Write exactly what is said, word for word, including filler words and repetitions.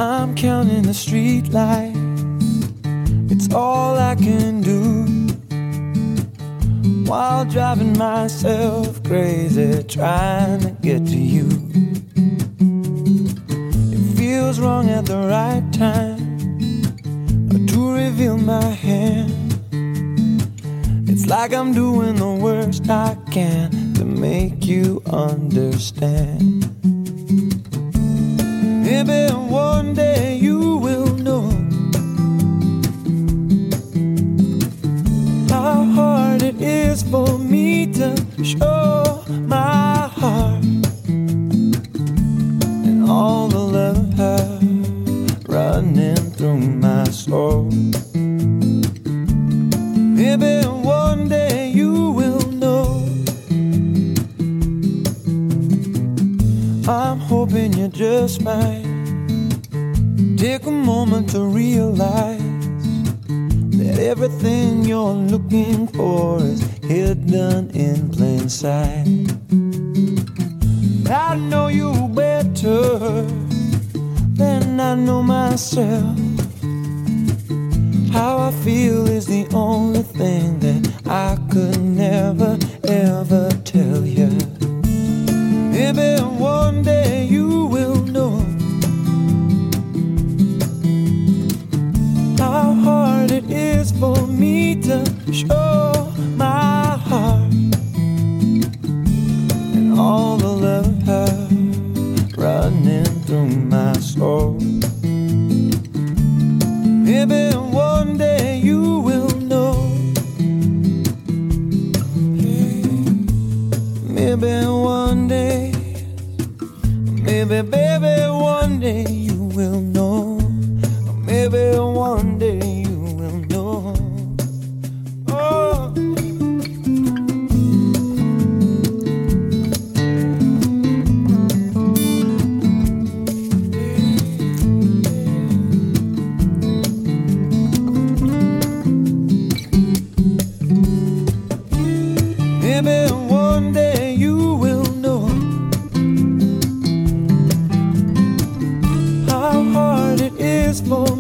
I'm counting the street lights, it's all I can do, while driving myself crazy trying to get to you. It feels wrong at the right time to reveal my hand. It's like I'm doing the worst I can to make you understand. Maybe one day you will know how hard it is for me to show my heart and all the love running through my soul. Maybe one day you will know. I'm hoping you just might take a moment to realize that everything you're looking for is hidden in plain sight. I know you better than I know myself. How I feel is the only thing that I could never, ever tell you. Maybe one day you will know how hard it is for me to show my heart and all the love running through my soul. Maybe one day you will know. Maybe one day, maybe baby one day you will know. Maybe one day you will know. Oh. Maybe one day you will know how hard it is for me